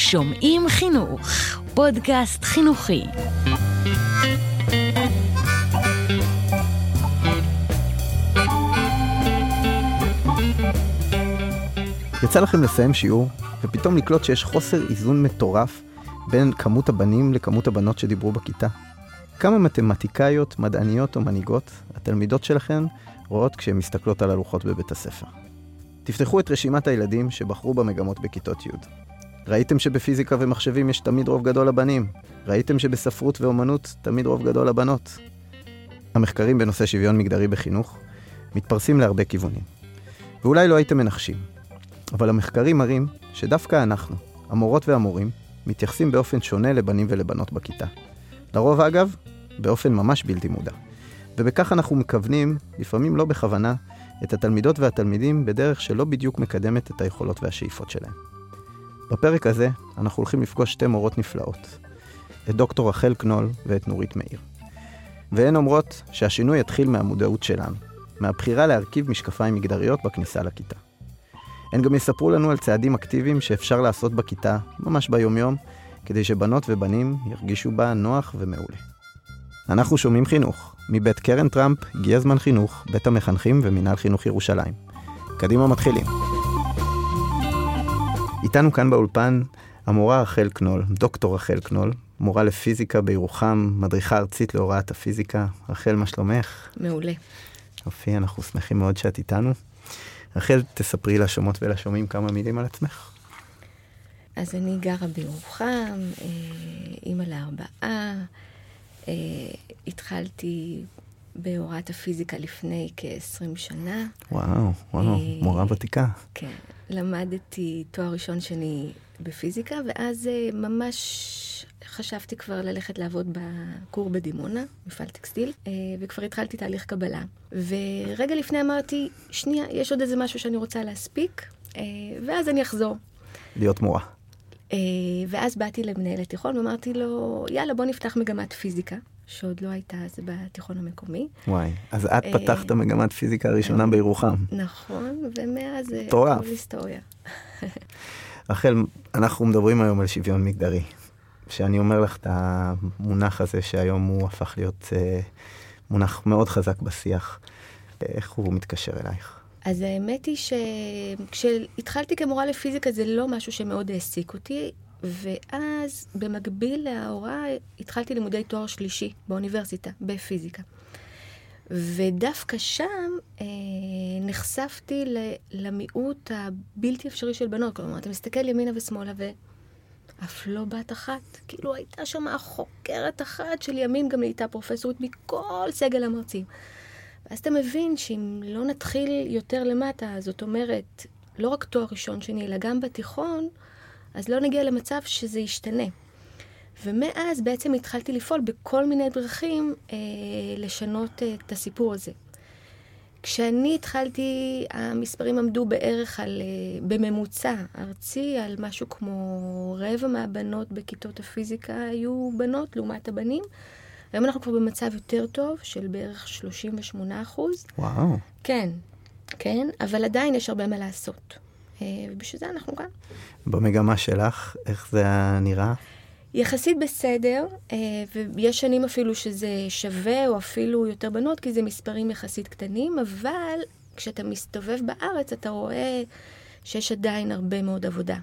שומעים חינוך, פודקאסט חינוכי. יצא לכם לסיים שיעור, ופתאום לקלוט שיש חוסר איזון מטורף בין כמות הבנים לכמות הבנות שדיברו בכיתה. כמה מתמטיקאיות, מדעניות או מנהיגות התלמידות שלכם רואות כשהן מסתכלות על הלוחות בבית הספר. תפתחו את רשימת הילדים שבחרו במגמות בכיתות י'. ראיתם שבפיזיקה ומחשבים יש תמיד רוב גדול לבנים. ראיתם שבספרות ואומנות תמיד רוב גדול לבנות. המחקרים בנושא שוויון מגדרי בחינוך מתפרסים להרבה כיוונים. ואולי לא הייתם מנחשים, אבל המחקרים מראים שדווקא אנחנו, המורות והמורים, מתייחסים באופן שונה לבנים ולבנות בכיתה. לרוב אגב, באופן ממש בלתי מודע. ובכך אנחנו מכוונים, לפעמים לא בכוונה, את התלמידות והתלמידים בדרך שלא בדיוק מקדמת את היכולות והשאיפות שלהם. בפרק הזה אנחנו הולכים לפגוש שתי מורות נפלאות, את דוקטור רחל קנול ואת נורית מאיר. והן אומרות שהשינוי יתחיל מהמודעות שלנו, מהבחירה להרכיב משקפיים מגדריות בכניסה לכיתה. הן גם יספרו לנו על צעדים אקטיביים שאפשר לעשות בכיתה, ממש ביום-יום, כדי שבנות ובנים ירגישו בה נוח ומעולה. אנחנו שומעים חינוך, מבית קרן טראמפ, הגיע זמן חינוך, בית המחנכים ומינהל חינוך ירושלים. קדימה מתחילים. איתנו כאן באולפן המורה רחל קנול, דוקטור רחל קנול, מורה לפיזיקה בירוחם, מדריכה ארצית להוראת הפיזיקה. רחל, מה שלומך? מעולה. יופי, אנחנו שמחים מאוד שאת איתנו. רחל, תספרי לשומעות ולשומעים כמה מילים על עצמך. אז אני גרה בירוחם, אימא לארבעה, התחלתי בהוראת הפיזיקה לפני כ-20 שנה. וואו, מורה ותיקה. כן, למדתי תואר ראשון שני בפיזיקה, ואז ממש חשבתי כבר ללכת לעבוד בקור בדימונה, מפעל טקסטיל, וכבר התחלתי תהליך קבלה. ורגע לפני אמרתי, שנייה, יש עוד איזה משהו שאני רוצה להספיק, ואז אני אחזור. להיות מורה. ואז באתי למנהל התיכון ואמרתי לו, יאללה, בוא נפתח מגמת פיזיקה, שעוד לא הייתה אז בתיכון המקומי. וואי, אז את פתחת מגמת פיזיקה הראשונה בירוחם. נכון, ומאז כל היסטוריה. רחל, אנחנו מדברים היום על שוויון מגדרי. שאני אומר לך את המונח הזה שהיום הוא הפך להיות מונח מאוד חזק בשיח. איך הוא מתקשר אלייך? אז האמת היא שכשהתחלתי כמורה לפיזיקה זה לא משהו שמאוד העסיק אותי, ואז במקביל להוראה התחלתי לימודי תואר שלישי באוניברסיטה, בפיזיקה. ודווקא שם נחשפתי למיעוט הבלתי אפשרי של בנות. כלומר, אתה מסתכל ימינה ושמאלה אף לא בת אחת. כאילו הייתה שם חוקרת אחת של ימים, גם הייתה פרופסורית מכל סגל המרצים. ואז אתה מבין שאם לא נתחיל יותר למטה, זאת אומרת, לא רק תואר ראשון שני, אלא גם בתיכון, אז לא נגיע למצב שזה ישתנה. ומאז בעצם התחלתי לפעול בכל מיני דרכים לשנות את הסיפור הזה. כשאני התחלתי, המספרים עמדו בערך בממוצע ארצי, על משהו כמו רבע מהבנות בכיתות הפיזיקה היו בנות לעומת הבנים. היום אנחנו כבר במצב יותר טוב, של בערך 38%. וואו. כן, כן, אבל עדיין יש הרבה מה לעשות. ובשביל זה אנחנו כאן. במגמה שלך, איך זה נראה? יחסית בסדר, ויש שנים אפילו שזה שווה, או אפילו יותר בנות, כי זה מספרים יחסית קטנים, אבל כשאתה מסתובב בארץ, אתה רואה שיש עדיין הרבה מאוד עבודה.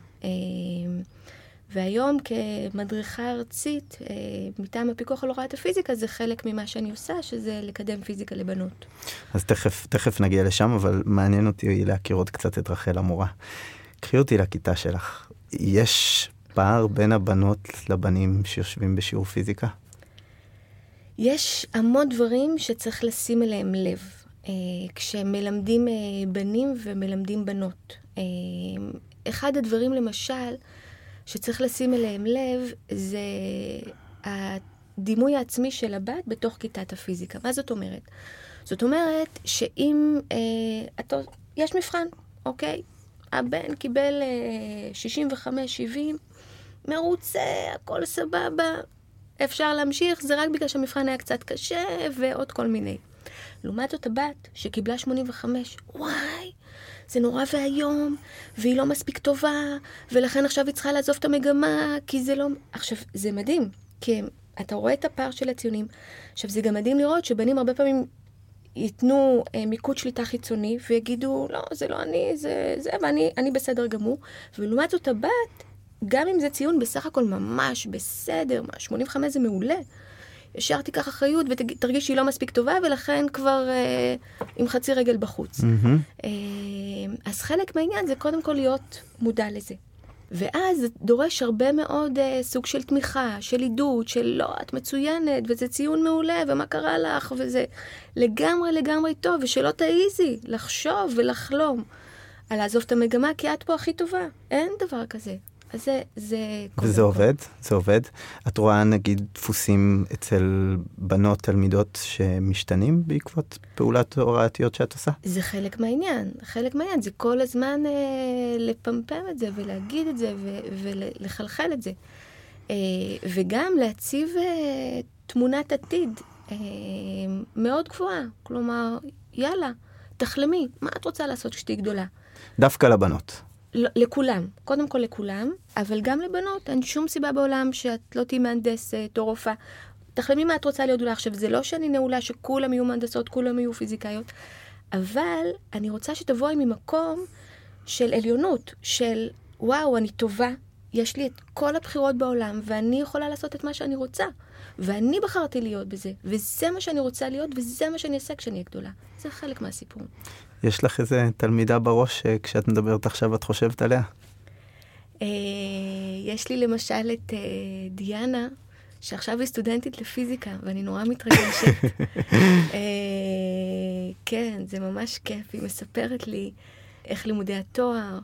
והיום כמדריכה ארצית, מטעם הפיקוח על הוראת הפיזיקה, זה חלק ממה שאני עושה, שזה לקדם פיזיקה לבנות. אז תכף נגיע לשם, אבל מעניין אותי להכיר עוד קצת את רחל המורה. קחי אותי לכיתה שלך. יש פער בין הבנות לבנים שיושבים בשיעור פיזיקה? יש המון דברים שצריך לשים אליהם לב, כשמלמדים בנים ומלמדים בנות. אחד הדברים למשל, שצריך לשים אליהם לב, זה הדימוי העצמי של הבת בתוך כיתת הפיזיקה. מה זאת אומרת? זאת אומרת שאם יש מבחן, אוקיי? הבן קיבל 65-70, מרוצה, הכל סבבה, אפשר להמשיך, זה רק בגלל שהמבחן היה קצת קשה ועוד כל מיני. לעומת זאת הבת שקיבלה 85, וואי, זה נורא והיום, והיא לא מספיק טובה, ולכן עכשיו היא צריכה לעזוב את המגמה, כי זה לא... עכשיו, זה מדהים, כי אתה רואה את הפער של הציונים. עכשיו, זה גם מדהים לראות שבנים הרבה פעמים ייתנו מיקוד שליטה חיצוני, ויגידו, לא, זה לא אני, זה, ואני בסדר גמור. ולעומת זאת הבת, גם אם זה ציון בסך הכל ממש בסדר, 85 זה מעולה, ישר תיקח אחריות ותרגיש שהיא לא מספיק טובה, ולכן כבר עם חצי רגל בחוץ. אז חלק מהעניין זה קודם כל להיות מודע לזה. ואז זה דורש הרבה מאוד סוג של תמיכה, של עידוד, של לא, את מצוינת, וזה ציון מעולה, ומה קרה לך, וזה לגמרי טוב, ושלא תעיזי לחשוב ולחלום על לעזוב את המגמה, כי את פה הכי טובה. אין דבר כזה. אז זה... וזה עובד? זה עובד? את רואה נגיד דפוסים אצל בנות, תלמידות שמשתנים בעקבות פעולת הוראתיות שאת עושה? זה חלק מהעניין. זה כל הזמן לפמפם את זה ולהגיד את זה ולחלחל את זה. וגם להציב תמונת עתיד מאוד גבוהה. כלומר, יאללה, תחלמי. מה את רוצה לעשות כשתהיי גדולה? דווקא לבנות. לכולם, קודם כל לכולם, אבל גם לבנות, אין שום סיבה בעולם שאת לא תהיי מהנדסת או רופאה. תחלמי מה את רוצה להיות גדולה. עכשיו, זה לא שאני נעולה שכולם יהיו מהנדסות, כולם יהיו פיזיקאיות, אבל אני רוצה שתבואי ממקום של עליונות, של וואו, אני טובה, יש לי את כל הבחירות בעולם, ואני יכולה לעשות את מה שאני רוצה. ואני בחרתי להיות בזה, וזה מה שאני רוצה להיות, וזה מה שאני אעשה כשאני אהיה גדולה. זה חלק מהסיפור. יש לך איזה תלמידה בראש שכשאת מדברת עכשיו את חושבת עליה? יש לי למשל את דיאנה, שעכשיו היא סטודנטית לפיזיקה, ואני נורא מתרגשת. כן, זה ממש כיף. היא מספרת לי איך לימודי התואר,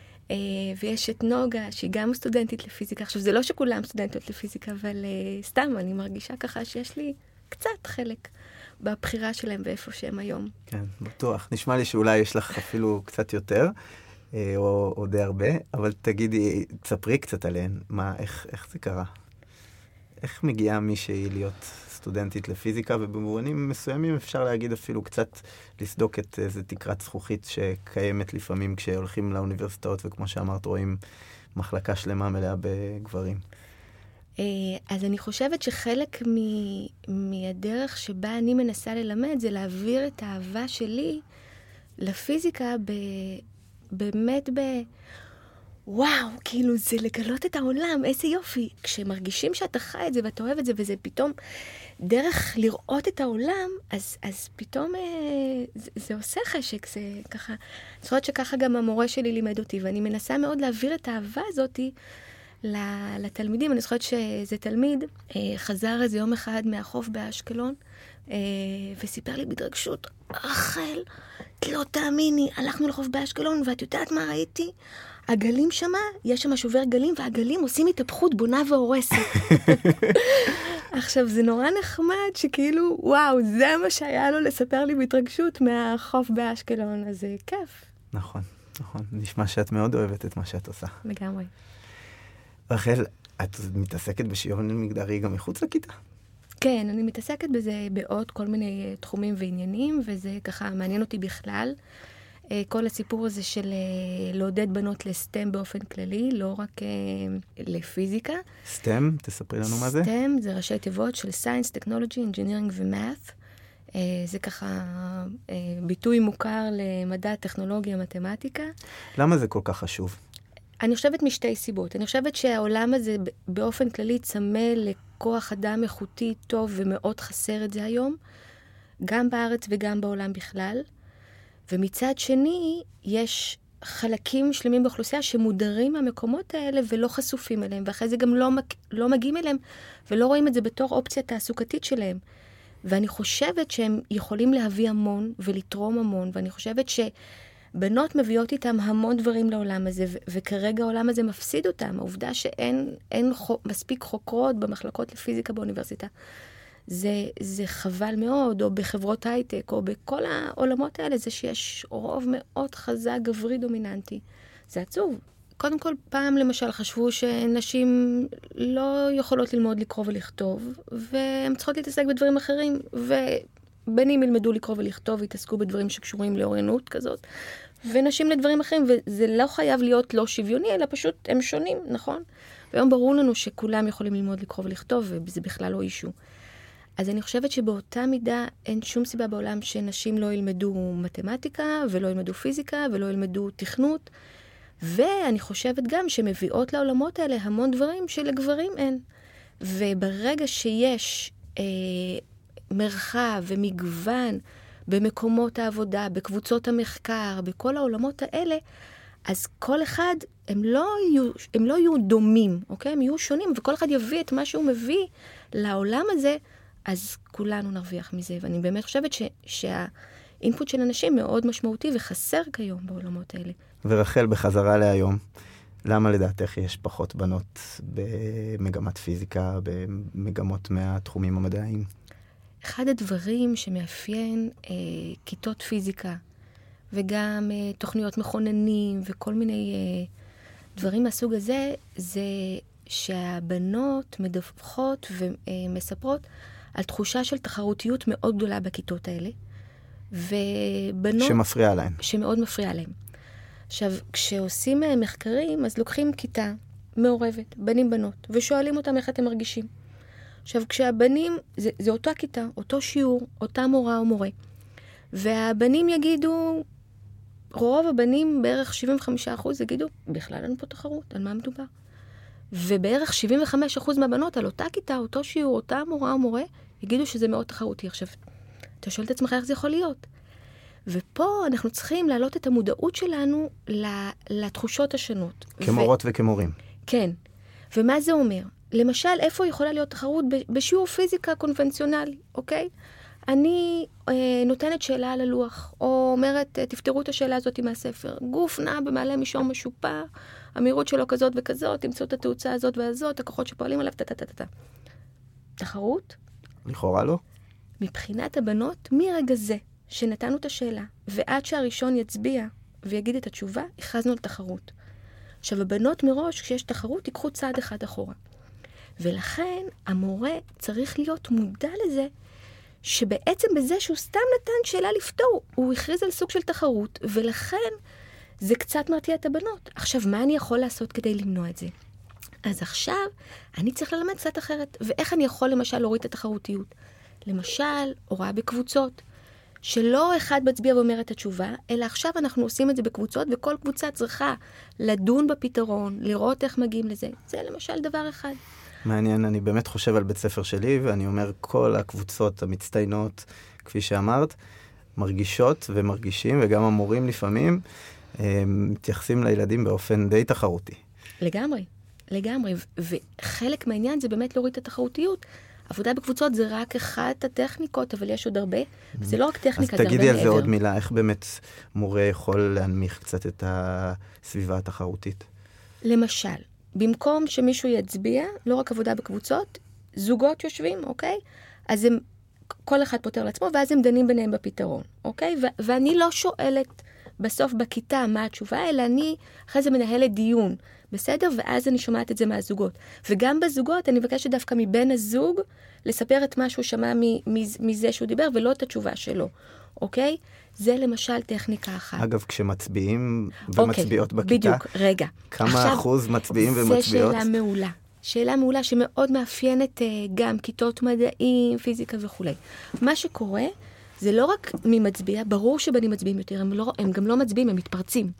ויש את נוגה, שהיא גם סטודנטית לפיזיקה. עכשיו, זה לא שכולם סטודנטיות לפיזיקה, אבל סתם, אני מרגישה ככה שיש לי קצת חלק בבחירה שלהם ואיפה שהם היום. כן, בטוח. נשמע לי שאולי יש לך אפילו קצת יותר, או די הרבה, אבל תגידי, תספרי קצת עליהן. איך זה קרה? איך מגיעה מישהי להיות סטודנטית לפיזיקה, ובמובנים מסוימים אפשר להגיד אפילו קצת לסדוק את איזו תקרת זכוכית שקיימת לפעמים כשהולכים לאוניברסיטאות, וכמו שאמרת, רואים מחלקה שלמה מלאה בגברים. אז אני חושבת שחלק מהדרך שבה אני מנסה ללמד זה להעביר את האהבה שלי לפיזיקה באמת וואו, כאילו זה לגלות את העולם, איזה יופי. כשמרגישים שאתה חי את זה ואתה אוהב את זה, וזה פתאום דרך לראות את העולם, אז פתאום זה עושה חשק, זה ככה. אני חושבת שככה גם המורה שלי לימד אותי, ואני מנסה מאוד להעביר את האהבה הזאת לתלמידים. אני חושבת שזה תלמיד חזר איזה יום אחד מהחוף באשקלון, וסיפר לי בהתרגשות, רחל, לא תאמיני, הלכנו לחוף באשקלון, ואת יודעת מה ראיתי? הגלים שמה, יש שם שובר גלים, והגלים עושים התהפכות בונה והורסת. עכשיו, זה נורא נחמד שכאילו, וואו, זה מה שהיה לו לספר לי בהתרגשות מהחוף באשקלון, אז זה כיף. נכון, נכון. נשמע שאת מאוד אוהבת את מה שאת עושה. לגמרי. רחל, את מתעסקת בשוויון מגדרי גם מחוץ לכיתה? כן, אני מתעסקת בזה בעוד כל מיני תחומים ועניינים, וזה ככה מעניין אותי בכלל. כל הסיפור הזה של לעודד בנות לסטם באופן כללי, לא רק לפיזיקה. סטם? תספרי לנו מה זה. סטם זה ראשי תיבות של Science, Technology, Engineering ו-Math. זה ככה ביטוי מוכר למדע, טכנולוגיה, מתמטיקה. למה זה כל כך חשוב? אני חושבת משתי סיבות. אני חושבת שהעולם הזה באופן כללי צמא לכוח אדם איכותי טוב ומאוד חסר את זה היום, גם בארץ וגם בעולם בכלל. ומצד שני, יש חלקים שלמים באוכלוסייה שמודרים מהמקומות האלה ולא חשופים אליהם, ואחרי זה גם לא מגיעים אליהם ולא רואים את זה בתור אופציה תעסוקתית שלהם. ואני חושבת שהם יכולים להביא המון ולתרום המון, ואני חושבת שבנות מביאות איתם המון דברים לעולם הזה, וכרגע העולם הזה מפסיד אותם. העובדה שאין מספיק חוקרות במחלקות לפיזיקה באוניברסיטה. זה חבל מאוד, או בחברות הייטק, או בכל העולמות האלה, זה שיש רוב מאוד חזק, גברי דומיננטי. זה עצוב. קודם כל, פעם למשל חשבו שנשים לא יכולות ללמוד לקרוא ולכתוב, והן צריכות להתעסק בדברים אחרים, ובנים ילמדו לקרוא ולכתוב, והתעסקו בדברים שקשורים לאוריינות כזאת. ונשים לדברים אחרים, וזה לא חייב להיות לא שוויוני, אלא פשוט הם שונים, נכון? והיום ברור לנו שכולם יכולים ללמוד לקרוא ולכתוב, וזה בכלל לא אישו. אז אני חושבת שבאותה מידה אין שום סיבה בעולם שנשים לא ילמדו מתמטיקה, ולא ילמדו פיזיקה, ולא ילמדו תכנות, ואני חושבת גם שמביאות לעולמות האלה המון דברים שלגברים אין. וברגע שיש מרחב ומגוון במקומות העבודה, בקבוצות המחקר, בכל העולמות האלה, אז כל אחד, הם לא יהיו דומים, אוקיי? הם יהיו שונים, וכל אחד יביא את מה שהוא מביא לעולם הזה, אז כולנו נרוויח מזה. ואני באמת חושבת שהאינפוט של אנשים מאוד משמעותי וחסר כיום בעולמות האלה. ורחל, בחזרה להיום, למה לדעתך יש פחות בנות במגמת פיזיקה, במגמות מהתחומים המדעיים? אחד הדברים שמאפיין כיתות פיזיקה, וגם תוכניות מכוננים וכל מיני דברים מהסוג הזה, זה שהבנות מדווחות ומספרות על תחושה של תחרותיות מאוד גדולה בכיתות האלה. ובנות... שמפריע להן. שמאוד מפריע להן. עכשיו, כשעושים מחקרים, אז לוקחים כיתה מעורבת, בנים בנות, ושואלים אותם איך אתם מרגישים. עכשיו, כשהבנים, זה אותה כיתה, אותו שיעור, אותה מורה או מורה. והבנים יגידו, רוב הבנים, בערך 75% יגידו, בכלל אין פה תחרות, על מה מדובר? ובערך 75% מהבנות על אותה כיתה, אותו שיעור, אותה מורה או מורה, יגידו שזה מאוד תחרותי. עכשיו, אתה שואל את עצמך איך זה יכול להיות? ופה אנחנו צריכים להעלות את המודעות שלנו לתחושות השונות. כמורות וכמורים. כן. ומה זה אומר? למשל, איפה יכולה להיות תחרות? בשיעור פיזיקה קונבנציונלי, אוקיי? אני נותנת שאלה על הלוח, או אומרת, תפתרו את השאלה הזאת מהספר. גוף נע במעלה מישור משופע, המהירות שלו כזאת וכזאת, תמצאו את התאוצה הזאת והזאת, הכוחות שפועלים עליו, תחרות? לכאורה לא. מבחינת הבנות, מרגע זה שנתנו את השאלה, ועד שהראשון יצביע ויגיד את התשובה, הכרזנו על תחרות. עכשיו, הבנות מראש, כשיש תחרות, ייקחו צעד אחד אחורה. ולכן, המורה צריך להיות מודע לזה, שבעצם בזה שהוא סתם נתן שאלה לפתור, הוא הכריז על סוג של תחרות, ולכן זה קצת מרתיע את הבנות. עכשיו, מה אני יכול לעשות כדי למנוע את זה? אז עכשיו, אני צריך ללמד קצת אחרת. ואיך אני יכול למשל להוריד את התחרותיות? למשל, הוראה בקבוצות, שלא אחד מצביע ואומר את התשובה, אלא עכשיו אנחנו עושים את זה בקבוצות, וכל קבוצה צריכה לדון בפתרון, לראות איך מגיעים לזה. זה למשל דבר אחד. מעניין, אני באמת חושב על בית ספר שלי, ואני אומר, כל הקבוצות המצטיינות, כפי שאמרת, מרגישות ומרגישים, וגם המורים לפעמים, מתייחסים לילדים באופן די תחרותי. לגמרי, לגמרי. וחלק מהעניין זה באמת להוריד את התחרותיות. עבודה בקבוצות זה רק אחת הטכניקות, אבל יש עוד הרבה. זה לא רק טכניקה, זה הרבה מעבר. אז תגידי על זה עוד מילה, איך באמת מורה יכול להנמיך קצת את הסביבה התחרותית? למשל, במקום שמישהו יצביע, לא רק עבודה בקבוצות, זוגות יושבים, אוקיי? אז הם, כל אחד פותר לעצמו, ואז הם דנים ביניהם בפתרון, אוקיי? ואני לא שואלת בסוף בכיתה מה התשובה, אלא אני אחרי זה מנהלת דיון, בסדר? ואז אני שומעת את זה מהזוגות. וגם בזוגות אני מבקשת דווקא מבן הזוג לספר את מה שהוא שמע מזה שהוא דיבר, ולא את התשובה שלו, אוקיי? זה למשל טכניקה אחת. אגב, כשמצביעים ומצביעות בכיתה, בדיוק, רגע. כמה אחוז מצביעים ומצביעות? זה שאלה מעולה. שאלה מעולה שמאוד מאפיינת גם כיתות מדעים, פיזיקה וכו'. מה שקורה, זה לא רק מי מצביע, ברור שבנים מצביעים יותר, הם גם לא מצביעים, הם מתפרצים.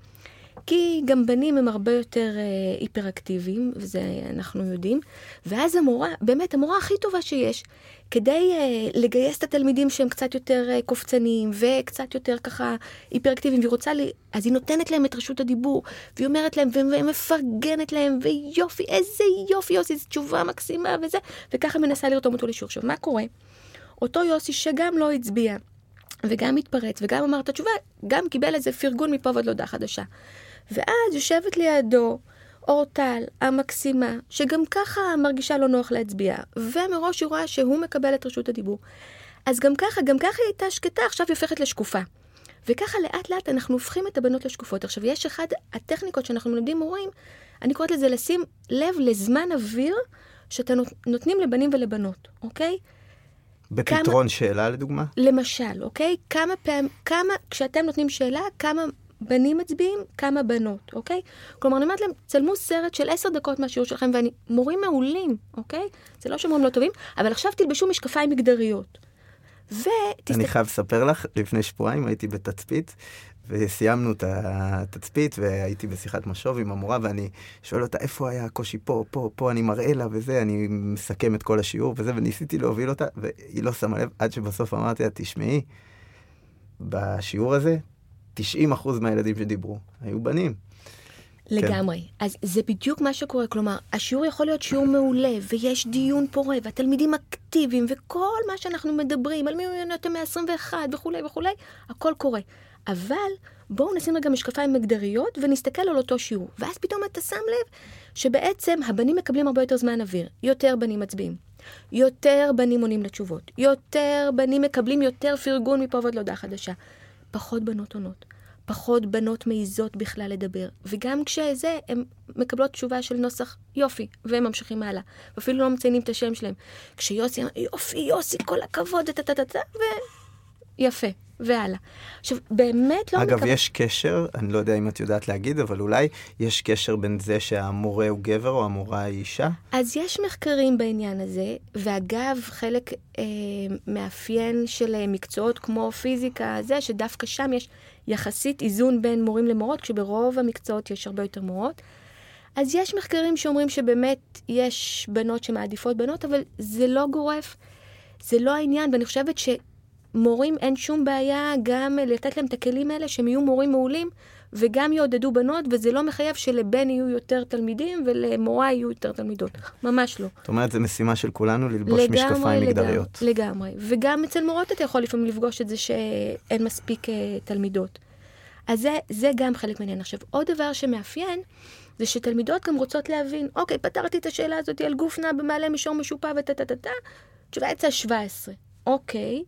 כי גם בנים הם הרבה יותר היפראקטיביים, וזה אנחנו יודעים. ואז המורה, באמת המורה הכי טובה שיש, כדי לגייס את התלמידים שהם קצת יותר קופצניים, וקצת יותר ככה היפראקטיביים, והיא רוצה אז היא נותנת להם את רשות הדיבור, והיא אומרת להם, והיא מפרגנת להם, ויופי, איזה יופי, יוסי, זו תשובה מקסימה, וזה, וככה מנסה לרתום אותו לשיעור. עכשיו, מה קורה? אותו יוסי שגם לא הצביע, וגם התפרץ, וגם אמר את התשובה, גם קיבל איזה פרגון מפה ועד להודעה חדשה. ואז יושבת לידו אורטל המקסימה, שגם ככה מרגישה לא נוח להצביע, ומראש היא רואה שהוא מקבל את רשות הדיבור. אז גם ככה היא הייתה שקטה, עכשיו היא הופכת לשקופה. וככה לאט לאט אנחנו הופכים את הבנות לשקופות. עכשיו יש אחד הטכניקות שאנחנו מלמדים מורים, אני קוראת לזה לשים לב לזמן אוויר, שאתה נותנים לבנים ולבנות, אוקיי? בפתרון שאלה לדוגמה? למשל, אוקיי? כמה, כשאתם נותנים שאלה, כמה בנים מצביעים, כמה בנות, אוקיי? כלומר, אני אומרת להם, צלמו סרט של 10 דקות מהשיעור שלכם, ואני מורים מעולים, אוקיי? זה לא שמורים לא טובים, אבל עכשיו תלבשו משקפיים מגדריות. אני חייב לספר לך, לפני שבועיים הייתי בתצפית, וסיימנו את התצפית, והייתי בשיחת משוב עם המורה, ואני שואל אותה, איפה היה הקושי פה, אני מראה לה וזה, אני מסכם את כל השיעור וזה, וניסיתי להוביל אותה, והיא לא שמה לב, עד שבסוף אמרתי לה, תשמעי, בשיעור הזה, 90% מהילדים שדיברו היו בנים. לגמרי. כן. אז זה בדיוק מה שקורה. כלומר, השיעור יכול להיות שיעור מעולה, ויש דיון פורה, והתלמידים אקטיביים, וכל מה שאנחנו מדברים, על מיומנויות ה-121 וכו' וכו', הכל קורה. אבל בואו נשים רגע משקפיים מגדריות, ונסתכל על אותו שיעור. ואז פתאום אתה שם לב שבעצם הבנים מקבלים הרבה יותר זמן אוויר. יותר בנים מצביעים. יותר בנים עונים לתשובות. יותר בנים מקבלים יותר פרגון מפה ועד להודעה חדשה. פחות בנות עונות. פחות בנות מעיזות בכלל לדבר. וגם כשזה, הם מקבלות תשובה של נוסח יופי, והם ממשיכים הלאה. ואפילו לא מציינים את השם שלהם. כשיוסי, יוסי, כל הכבוד, ויפה, והלאה. עכשיו, באמת לא... אגב, יש קשר, אני לא יודע אם את יודעת להגיד, אבל אולי יש קשר בין זה שהמורה הוא גבר או המורה היא אישה? אז יש מחקרים בעניין הזה, ואגב, חלק מאפיין של מקצועות כמו פיזיקה, זה שדווקא שם יש יחסית איזון בין מורים למורות, כשברוב המקצועות יש הרבה יותר מורות. אז יש מחקרים שאומרים שבאמת יש בנות שמעדיפות בנות, אבל זה לא גורף, זה לא העניין, ואני חושבת שמורים אין שום בעיה גם לתת להם את הכלים האלה, שהם יהיו מורים מעולים, וגם יעודדו בנות, וזה לא מחייב שלבן יהיו יותר תלמידים, ולמורה יהיו יותר תלמידות. ממש לא. זאת אומרת, זו משימה של כולנו ללבוש משקפיים מגדריות. לגמרי. וגם אצל מורות אתה יכול לפעמים לפגוש את זה שאין מספיק תלמידות. אז זה גם חלק מעניין. עכשיו, עוד דבר שמאפיין, זה שתלמידות גם רוצות להבין, אוקיי, פתרתי את השאלה הזאת על גוף נע במעלה מישור משופע ותתתתתה, תשובה יצאה 17. אוקיי,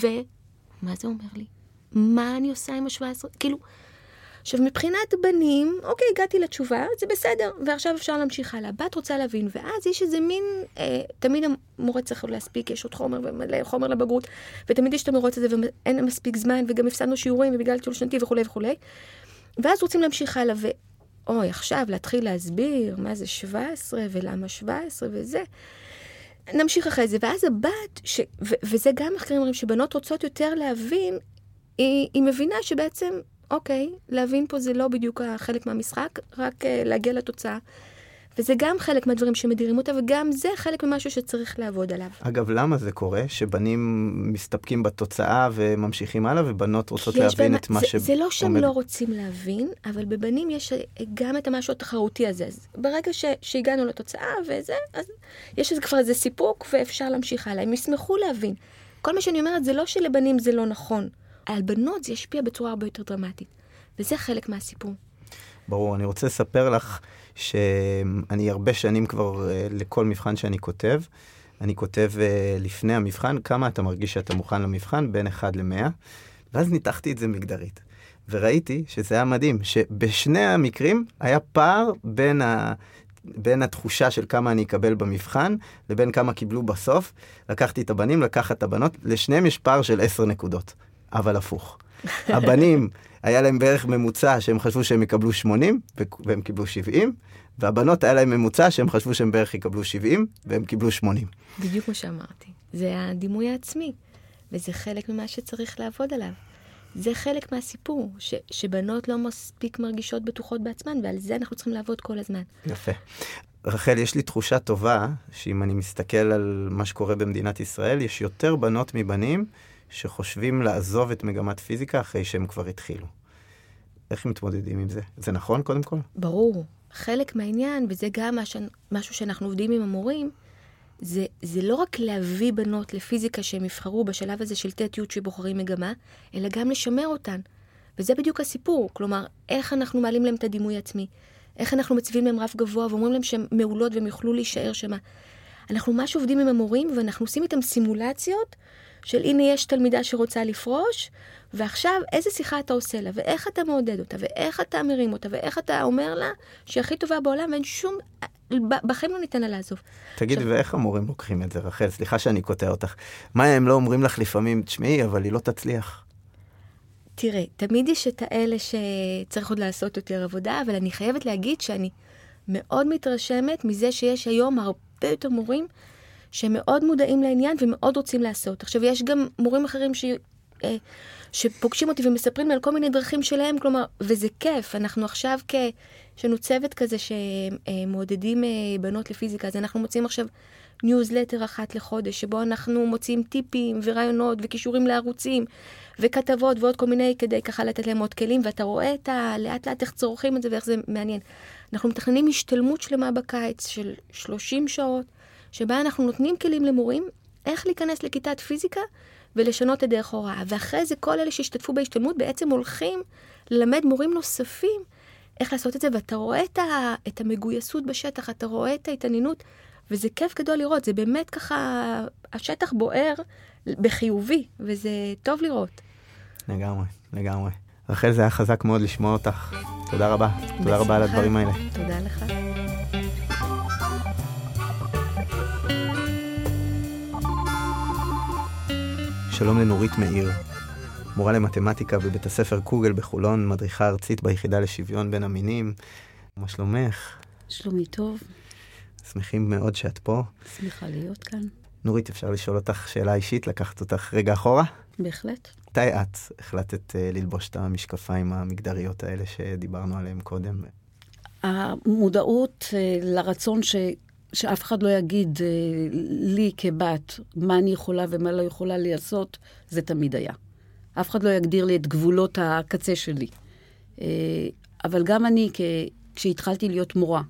ומה זה אומר לי? מה אני עושה עם ה-17? כאילו, עכשיו, מבחינת בנים, אוקיי, הגעתי לתשובה, זה בסדר, ועכשיו אפשר להמשיך הלאה. בת רוצה להבין, ואז יש איזה מין, תמיד המורה צריך להספיק, יש עוד חומר ומלא חומר לבגרות, ותמיד יש את המרוץ הזה, ואין מספיק זמן, וגם הפסדנו שיעורים, ובגלל טיול שנתי וכו' וכו'. ואז רוצים להמשיך הלאה, ואוי, עכשיו להתחיל להסביר מה זה 17, ולמה 17, וזה. נמשיך אחרי זה, ואז הבת, וזה גם מחקרים אומרים, שבנות רוצות יותר להבין, היא מבינה שבעצם, אוקיי, להבין פה זה לא בדיוק חלק מהמשחק, רק להגיע לתוצאה. וזה גם חלק מהדברים שמדירים אותה, וגם זה חלק ממשהו שצריך לעבוד עליו. אגב, למה זה קורה? שבנים מסתפקים בתוצאה וממשיכים הלאה, ובנות רוצות להבין את מה זה לא שהם לא רוצים להבין, אבל בבנים יש גם את המשהו התחרותי הזה. אז ברגע שהגענו לתוצאה וזה, אז יש כבר איזה סיפוק, ואפשר להמשיך הלאה. הם ישמחו להבין. כל מה שאני אומרת, זה לא שלבנים זה לא נכון. על בנות זה ישפיע בצורה הרבה יותר דרמטית. וזה חלק מהסיפור. ברור, אני רוצה לספר לך שאני הרבה שנים כבר לכל מבחן שאני כותב. אני כותב לפני המבחן, כמה אתה מרגיש שאתה מוכן למבחן, בין 1 ל-100, ואז ניתחתי את זה מגדרית. וראיתי שזה היה מדהים, שבשני המקרים היה פער בין התחושה של כמה אני אקבל במבחן, לבין כמה קיבלו בסוף. לקחתי את הבנים, לקחת את הבנות, לשניהם יש פער של 10 נקודות. אבל הפוך. הבנים, היה להם בערך ממוצע שהם חשבו שהם יקבלו 80, והם קיבלו 70, והבנות היה להם ממוצע שהם חשבו שהם בערך יקבלו 70, והם קיבלו 80. בדיוק מה שאמרתי. זה הדימוי העצמי, וזה חלק ממה שצריך לעבוד עליו. זה חלק מהסיפור, שבנות לא מספיק מרגישות בטוחות בעצמן, ועל זה אנחנו צריכים לעבוד כל הזמן. יפה. רחל, יש לי תחושה טובה, שאם אני מסתכל על מה שקורה במדינת ישראל, יש יותר בנות מבנים, שחושבים לעזוב את מגמת פיזיקה אחרי שהם כבר התחילו. איך הם מתמודדים עם זה? זה נכון קודם כל? ברור. חלק מהעניין, וזה גם משהו שאנחנו עובדים עם המורים, זה לא רק להביא בנות לפיזיקה שהם יבחרו בשלב הזה של ת' י' שבוחרים מגמה, אלא גם לשמר אותן. וזה בדיוק הסיפור. כלומר, איך אנחנו מעלים להם את הדימוי עצמי? איך אנחנו מציבים להם רף גבוה ואומרים להם שהם מעולות והם יוכלו להישאר שמה? אנחנו ממש עובדים עם המורים ואנחנו עושים איתם סימולציות של הנה יש תלמידה שרוצה לפרוש, ועכשיו איזה שיחה אתה עושה לה, ואיך אתה מעודד אותה, ואיך אתה מרים אותה, ואיך אתה אומר לה שהיא הכי טובה בעולם, ואין שום, בכם לא ניתן לה לעזוב. תגידי, ואיך המורים לוקחים את זה, רחל? סליחה שאני קוטע אותך. מה הם לא אומרים לך לפעמים, תשמעי, אבל היא לא תצליח? תראה, תמיד יש את האלה שצריך עוד לעשות יותר עבודה, אבל אני חייבת להגיד שאני מאוד מתרשמת מזה שיש היום הרבה יותר מורים שמאוד מודעים לעניין ומאוד רוצים לעשות. עכשיו, יש גם מורים אחרים שפוגשים אותי ומספרים על כל מיני דרכים שלהם, כלומר, וזה כיף. אנחנו עכשיו יש לנו צוות כזה שמעודדים בנות לפיזיקה, אז אנחנו מוצאים עכשיו ניוזלטר אחת לחודש, שבו אנחנו מוצאים טיפים ורעיונות וקישורים לערוצים וכתבות ועוד כל מיני כדי ככה לתת להם עוד כלים, ואתה רואה לאט לאט איך צורכים את זה ואיך זה מעניין. אנחנו מתכננים השתלמות שלמה בקיץ של 30 שעות, שבה אנחנו נותנים כלים למורים איך להיכנס לכיתת פיזיקה ולשנות את דרך הוראה. ואחרי זה כל אלה שהשתתפו בהשתלמות בעצם הולכים ללמד מורים נוספים איך לעשות את זה, ואתה רואה את המגויסות בשטח, אתה רואה את ההתעניינות, וזה כיף גדול לראות, זה באמת ככה, השטח בוער בחיובי, וזה טוב לראות. לגמרי, לגמרי. רחל, זה היה חזק מאוד לשמוע אותך. תודה רבה. תודה רבה על הדברים האלה. תודה לך. שלום לנורית מאיר, מורה למתמטיקה בבית הספר קוגל בחולון, מדריכה ארצית ביחידה לשוויון בין המינים. מה שלומך? שלומי טוב. שמחים מאוד שאת פה. שמחה להיות כאן. נורית, אפשר לשאול אותך שאלה אישית, לקחת אותך רגע אחורה? בהחלט. מתי את החלטת ללבוש את המשקפיים המגדריות האלה שדיברנו עליהם קודם? המודעות לרצון שאף אחד לא יגיד לי כבת מה אני יכולה ומה לא יכולה לעשות, זה תמיד היה. אף אחד לא יגדיר לי את גבולות הקצה שלי. אבל גם אני, כשהתחלתי להיות מורה,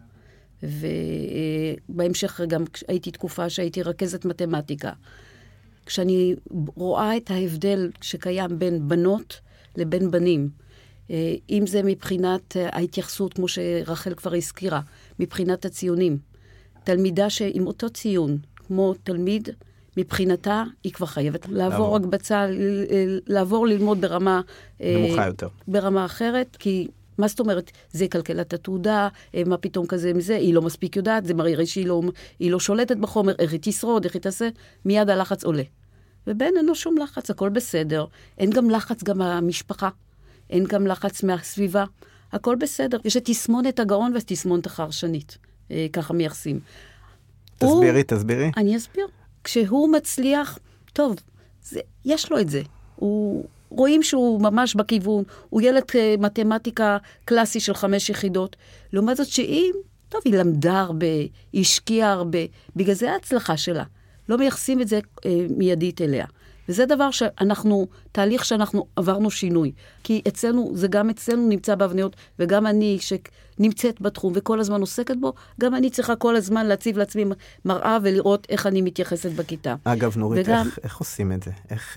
ובהמשך גם הייתי תקופה שהייתי רכזת מתמטיקה, כשאני רואה את ההבדל שקיים בין בנות לבין בנים, אם זה מבחינת ההתייחסות, כמו שרחל כבר הזכירה, מבחינת הציונים, תלמידה שעם אותו ציון, כמו תלמיד, מבחינתה היא כבר חייבת לעבור הקבצה, לעבור ללמוד ברמה נמוכה יותר. ברמה אחרת, כי מה זאת אומרת? זה יקלקל את התעודה, מה פתאום כזה מזה, היא לא מספיק יודעת, זה מראה שהיא לא שולטת בחומר, איך היא תשרוד, איך היא תעשה, מיד הלחץ עולה. ובין אין לו שום לחץ, הכל בסדר. אין גם לחץ גם מהמשפחה, אין גם לחץ מהסביבה, הכל בסדר. יש את תסמונת הגאון ותסמונת החרשנית, ככה מייחסים. תסבירי. אני אסביר. כשהוא מצליח, טוב, יש לו את זה. רואים שהוא ממש בכיוון, הוא ילד מתמטיקה קלאסי של 5 יחידות. לעומת זאת שהיא, טוב, היא למדה הרבה, היא השקיעה הרבה, בגלל זה ההצלחה שלה. לא מייחסים את זה מיידית אליה. וזה דבר תהליך שאנחנו עברנו שינוי. כי אצלנו, זה גם אצלנו נמצא באבניות, וגם אני שנמצאת בתחום וכל הזמן עוסקת בו, גם אני צריכה כל הזמן להציב לעצמי מראה ולראות איך אני מתייחסת בכיתה. אגב, נורית, איך עושים את זה?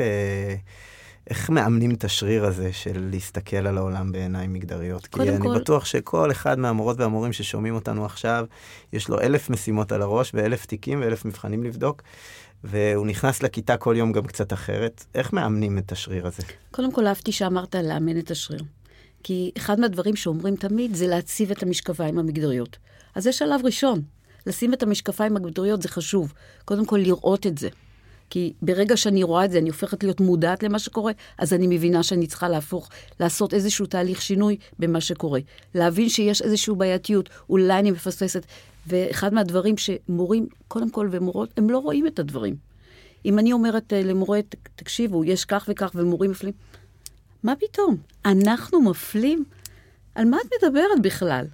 איך מאמנים את השריר הזה של להסתכל על העולם בעיניים מגדריות? כי אני בטוח שכל אחד מהמורות והמורים ששומעים אותנו עכשיו, יש לו 1000 משימות על הראש ו1000 תיקים ו1000 מבחנים לבדוק, והוא נכנס לכיתה כל יום גם קצת אחרת. איך מאמנים את השריר הזה? קודם כל, אהבתי שאמרת לאמן את השריר. כי אחד מהדברים שאומרים תמיד זה להציב את המשקפיים המגדריות. אז זה שלב ראשון. לשים את המשקפיים המגדריות זה חשוב. קודם כל, לראות את זה. כי ברגע שאני רואה את זה, אני הופכת להיות מודעת למה שקורה, אז אני מבינה שאני צריכה לעשות איזשהו תהליך שינוי במה שקורה. להבין שיש איזשהו בעייתיות, אולי אני מפספסת. ואחד מהדברים שמורים, קודם כל ומורות, הם לא רואים את הדברים. אם אני אומרת למורה, תקשיבו, יש כך וכך ומורים מפלים, מה פתאום? אנחנו מפלים? על מה את מדברת בכלל?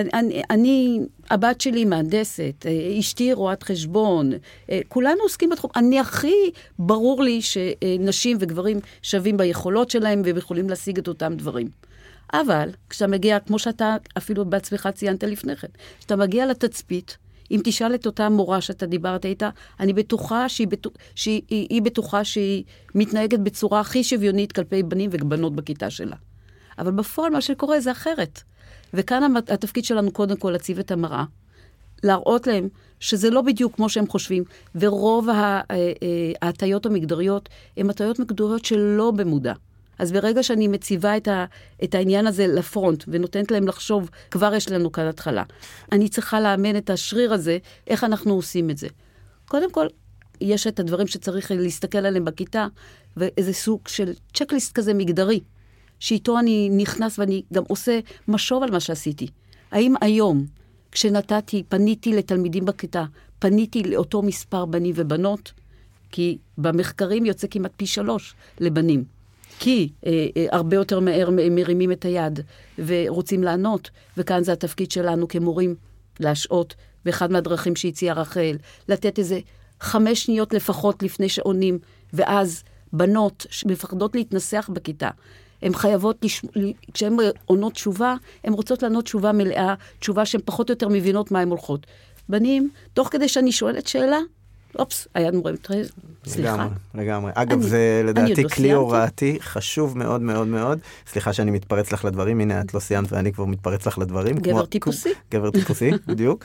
הבת שלי מהנדסת, אשתי רואת חשבון, כולנו עוסקים בתחום. הכי ברור לי שנשים וגברים שווים ביכולות שלהם ויכולים להשיג את אותם דברים. אבל כשאתה מגיע, כמו שאתה אפילו בעצמך ציינת לפני כן, כשאתה מגיע לתצפית, אם תשאל את אותה מורה שאתה דיברת איתה, אני בטוחה שהיא בטוחה שהיא מתנהגת בצורה הכי שוויונית כלפי בנים ובנות בכיתה שלה. אבל בפועל מה שקורה זה אחרת. וכאן התפקיד שלנו קודם כל להציב את המראה, להראות להם שזה לא בדיוק כמו שהם חושבים, ורוב ההטיות המגדריות הן הטיות מגדריות שלא במודע. אז ברגע שאני מציבה את העניין הזה לפרונט, ונותנת להם לחשוב, כבר יש לנו כאן התחלה. אני צריכה לאמן את השריר הזה, איך אנחנו עושים את זה. קודם כל, יש את הדברים שצריך להסתכל עליהם בכיתה, ואיזה סוג של צ'קליסט כזה מגדרי, שאיתו אני נכנס ואני גם עושה משוב על מה שעשיתי. האם היום, כשנתתי, פניתי לתלמידים בכיתה, פניתי לאותו מספר בנים ובנות, כי במחקרים יוצא כמעט פי 3 לבנים. כי הרבה יותר מהר מרימים את היד ורוצים לענות, וכאן זה התפקיד שלנו כמורים להשעות, ואחד מהדרכים שהציעה רחל, לתת איזה 5 שניות לפחות לפני שעונים, ואז בנות שמפחדות להתנסח בכיתה, הן חייבות, כשהן עונות תשובה, הן רוצות לענות תשובה מלאה, תשובה שהן פחות או יותר מבינות מה הן הולכות. בנים, תוך כדי שאני שואלת שאלה, אופס, היד מורמת, סליחה. לגמרי. אגב, זה לדעתי כלי הוראתי חשוב מאוד מאוד מאוד. סליחה שאני מתפרץ לך לדברים, הנה את לא סיימת ואני כבר מתפרץ לך לדברים. גבר טיפוסי. גבר טיפוסי, בדיוק.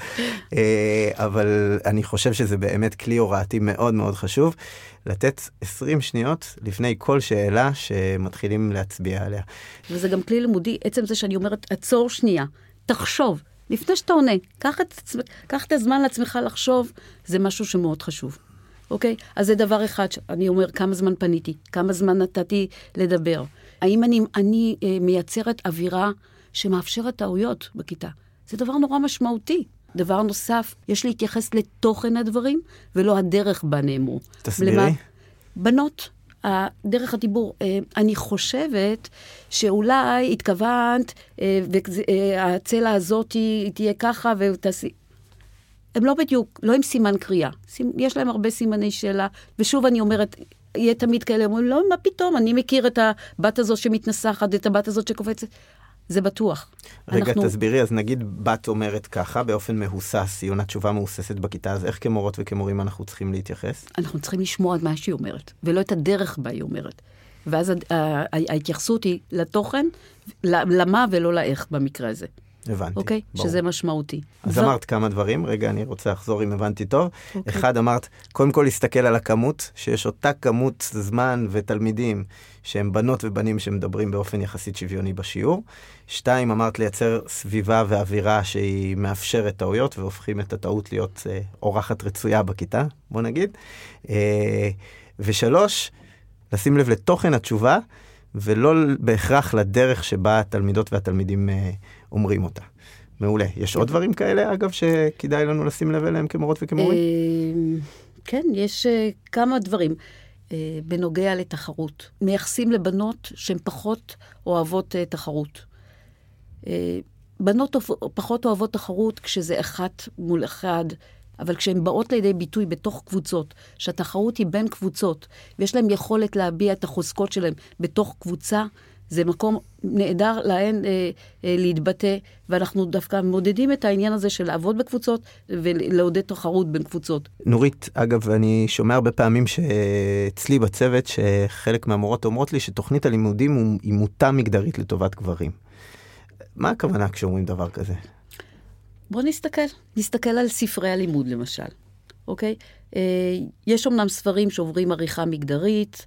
אבל אני חושב שזה באמת כלי הוראתי מאוד מאוד חשוב, לתת 20 שניות לפני כל שאלה שמתחילים להצביע עליה. וזה גם כלי לימודי, עצם זה שאני אומרת, עצור שנייה, תחשוב. לפני שאתה עונה, קח את הזמן לעצמך לחשוב, זה משהו שמאוד חשוב. אוקיי? אז זה דבר אחד, אני אומר, כמה זמן פניתי, כמה זמן נתתי לדבר. האם אני מייצרת אווירה שמאפשרת טעויות בכיתה? זה דבר נורא משמעותי. דבר נוסף, יש להתייחס לתוכן הדברים, ולא הדרך בה נאמרו. תסבירי. בנות, דרך הדיבור, אני חושבת שאולי התכוונת, והצלע הזאת תהיה ככה, ותעשי. הם לא בדיוק, לא עם סימן קריאה. יש להם הרבה סימני שאלה, ושוב אני אומרת, יהיה תמיד כאלה, אומרים, לא, מה פתאום, אני מכיר את הבת הזאת שמתנסחת, את הבת הזאת שקופצת. זה בטוח. רגע, תסבירי, אז נגיד בת אומרת ככה, באופן מהוסס, היא עונה תשובה מהוססת בכיתה, אז איך כמורות וכמורים אנחנו צריכים להתייחס? אנחנו צריכים לשמוע את מה שהיא אומרת, ולא את הדרך בה היא אומרת. ואז ההתייחסות היא לתוכן, למה ולא לאיך במקרה הזה. הבנתי. אוקיי? שזה משמעותי. אז אמרת כמה דברים, רגע, אני רוצה לחזור אם הבנתי טוב. אחד, אמרת, קודם כל להסתכל על הכמות, שיש אותה כמות זמן ותלמידים, שהם בנות ובנים שמדברים באופן יחסית שוויוני בשיעור. 2, אמרת לייצר סביבה ואווירה שהיא מאפשרת טעויות, והופכים את הטעות להיות אורחת רצויה בכיתה, בוא נגיד. 3, לשים לב לתוכן התשובה, ולא בהכרח לדרך שבה התלמידות והתלמידים אומרים אותה. מעולה. יש עוד דברים כאלה, אגב, שכדאי לנו לשים לב אליהם כמורות וכמורים? כן, יש כמה דברים. בנוגע לתחרות. מייחסים לבנות שהן פחות אוהבות תחרות. בנות פחות אוהבות תחרות כשזה אחת מול אחד, אבל כשהן באות לידי ביטוי בתוך קבוצות, שהתחרות היא בין קבוצות, ויש להן יכולת להביע את החוזקות שלהן בתוך קבוצה, זה מקום נהדר להן להתבטא, ואנחנו דווקא מודדים את העניין הזה של לעבוד בקבוצות, ולעודד תחרות בין קבוצות. נורית, אגב, אני שומע הרבה פעמים שאצלי בצוות, שחלק מהמורות אומרות לי שתוכנית הלימודים היא מוטה מגדרית לטובת גברים. מה הכוונה כשאומרים דבר כזה? בואו נסתכל על ספרי הלימוד למשל, אוקיי? יש אומנם ספרים שעוברים עריכה מגדרית,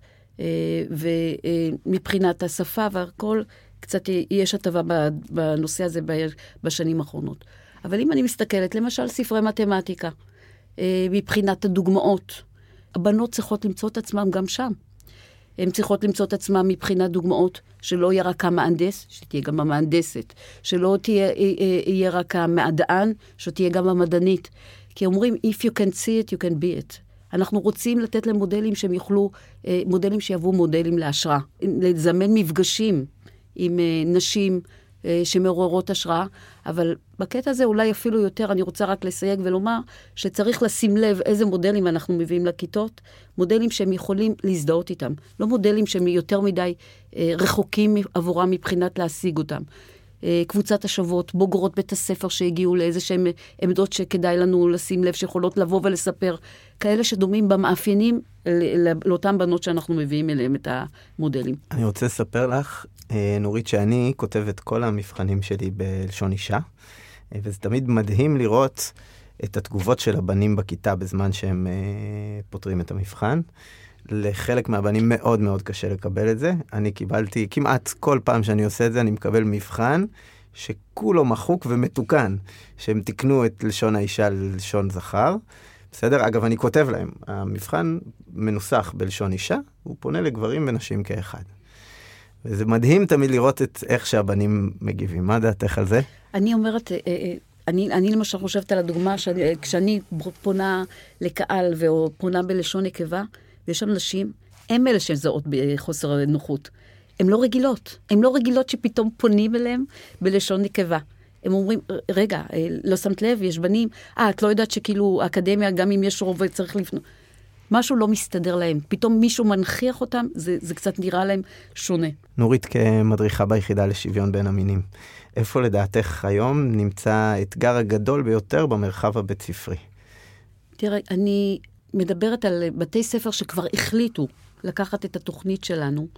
ומבחינת השפה והכל, קצת יש הטבה בנושא הזה בשנים האחרונות. אבל אם אני מסתכלת, למשל ספרי מתמטיקה, מבחינת הדוגמאות, הבנות צריכות למצוא את עצמם גם שם. הן צריכות למצוא את עצמם מבחינת דוגמאות, שלא יהיה רק המהנדס, שתהיה גם המהנדסת, שלא יהיה רק המדען, שתהיה גם המדענית. כי אומרים, if you can see it, you can be it. אנחנו רוצים לתת להם מודלים שהם יוכלו, מודלים שיבואו מודלים להשראה, לזמן מפגשים עם נשים שמעוררות השראה, אבל בקטע הזה אולי אפילו יותר, אני רוצה רק לסייג ולומר, שצריך לשים לב איזה מודלים אנחנו מביאים לכיתות, מודלים שהם יכולים להזדהות איתם, לא מודלים שהם יותר מדי רחוקים עבורם מבחינת להשיג אותם. קבוצת השוות, בוגרות בית הספר שהגיעו לאיזה שהן עמדות שכדאי לנו לשים לב, שיכולות לבוא ולספר, כאלה שדומים במאפיינים לאותן בנות שאנחנו מביאים אליהם את המודלים. אני רוצה לספר לך, נורית, שאני כותב את כל המבחנים שלי בלשון אישה, וזה תמיד מדהים לראות את התגובות של הבנים בכיתה בזמן שהם פותרים את המבחן. לחלק מהבנים מאוד מאוד קשה לקבל את זה. אני קיבלתי, כמעט כל פעם שאני עושה את זה, אני מקבל מבחן שכולו מחוק ומתוקן, שהם תקנו את לשון האישה ללשון זכר. בסדר? אגב, אני כותב להם, המבחן מנוסח בלשון אישה, הוא פונה לגברים ונשים כאחד. וזה מדהים תמיד לראות את איך שהבנים מגיבים. מה דעתך על זה? אני אומרת, אני למשל חושבת על הדוגמה, כשאני פונה לקהל, או פונה בלשון נקבה, ויש אנשים, הם אלה שזהות בחוסר נוחות. הן לא רגילות. הן לא רגילות שפתאום פונים אליהם בלשון נקבה. הם אומרים, רגע, לא שמת לב, יש בנים, את לא יודעת שכאילו האקדמיה, גם אם יש רוב צריך לפנות. משהו לא מסתדר להם. פתאום מישהו מנכיח אותם, זה קצת נראה להם שונה. נורית, כמדריכה ביחידה לשוויון בין המינים, איפה לדעתך היום נמצא האתגר הגדול ביותר במרחב הבית ספרי? תראה, אני מדברת על בתי ספר שכבר החליטו לקחת את התוכנית שלנו,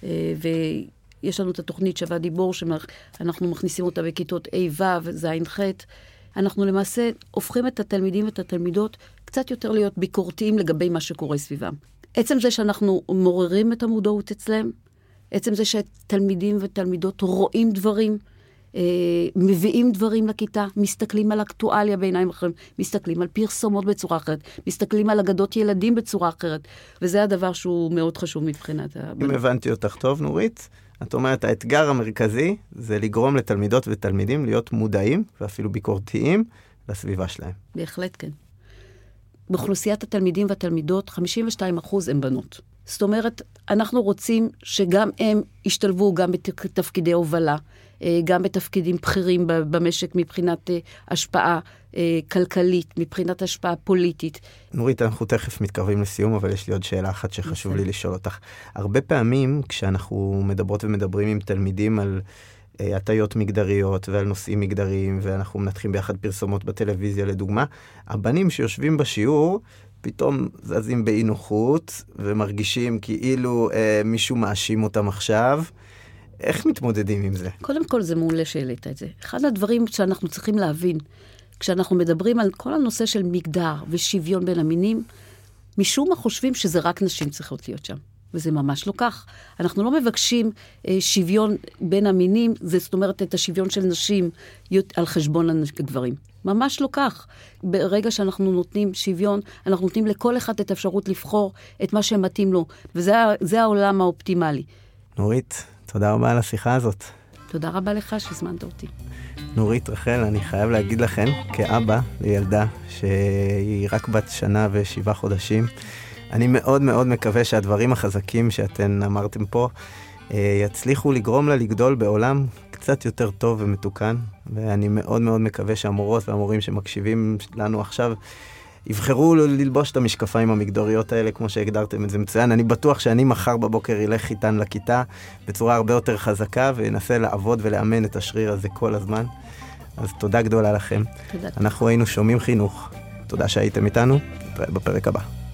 ויש לנו את התוכנית שווה דיבור, שאנחנו מכניסים אותה בכיתות A, ו', ז', ח'. אנחנו למעשה הופכים את התלמידים ואת התלמידות קצת יותר להיות ביקורתיים לגבי מה שקורה סביבם. עצם זה שאנחנו מעוררים את המודעות אצלם, עצם זה שתלמידים ותלמידות רואים דברים, מביאים דברים לכיתה, מסתכלים על אקטואליה בעיניים אחרים, מסתכלים על פרסומות בצורה אחרת, מסתכלים על אגדות ילדים בצורה אחרת, וזה הדבר שהוא מאוד חשוב מבחינת אם הבנתי אותך טוב, נורית, את אומרת, האתגר המרכזי זה לגרום לתלמידות ותלמידים להיות מודעים, ואפילו ביקורתיים, לסביבה שלהם. בהחלט כן. באוכלוסיית התלמידים והתלמידות, 52% הם בנות. זאת אומרת, אנחנו רוצים שגם הם ישתלבו גם בתפקידי הובלה, גם בתפקידים בכירים במשק מבחינת השפעה כלכלית, מבחינת השפעה פוליטית. נורית, אנחנו תכף מתקרבים לסיום, אבל יש לי עוד שאלה אחת שחשוב לי לשאול אותך. הרבה פעמים כשאנחנו מדברות ומדברים עם תלמידים על הטיות מגדריות ועל נושאים מגדריים, ואנחנו מנתחים ביחד פרסומות בטלוויזיה לדוגמה, הבנים שיושבים בשיעור פתאום זזים באי נוחות ומרגישים כאילו מישהו מאשים אותם עכשיו. איך מתמודדים עם זה? קודם כל זה מעולה שהעלית את זה. אחד הדברים שאנחנו צריכים להבין, כשאנחנו מדברים על כל הנושא של מגדר ושוויון בין המינים, משום מה חושבים שזה רק נשים צריכות להיות שם. וזה ממש לא כך. אנחנו לא מבקשים שוויון בין המינים, זאת אומרת את השוויון של נשים על חשבון הגברים. ממש לא כך. ברגע שאנחנו נותנים שוויון, אנחנו נותנים לכל אחד את האפשרות לבחור את מה שמתאים לו. וזה העולם האופטימלי. נורית, תודה רבה על השיחה הזאת. תודה רבה לך שהזמנת אותי. נורית, רחל, אני חייב להגיד לכם, כאבא לילדה שהיא רק בת 1 שנה ו7 חודשים, אני מאוד מאוד מקווה שהדברים החזקים שאתן אמרתם פה יצליחו לגרום לה לגדול בעולם קצת יותר טוב ומתוקן, ואני מאוד מאוד מקווה שהמורות והמורים שמקשיבים לנו עכשיו יבחרו ללבוש את המשקפיים המגדריות האלה, כמו שהגדרתם את זה מצוין. אני בטוח שאני מחר בבוקר ילך איתן לכיתה בצורה הרבה יותר חזקה, וינסה לעבוד ולאמן את השריר הזה כל הזמן. אז תודה גדולה לכם. תודה. אנחנו היינו שומעים חינוך. תודה שהייתם איתנו. נתראה בפרק הבא.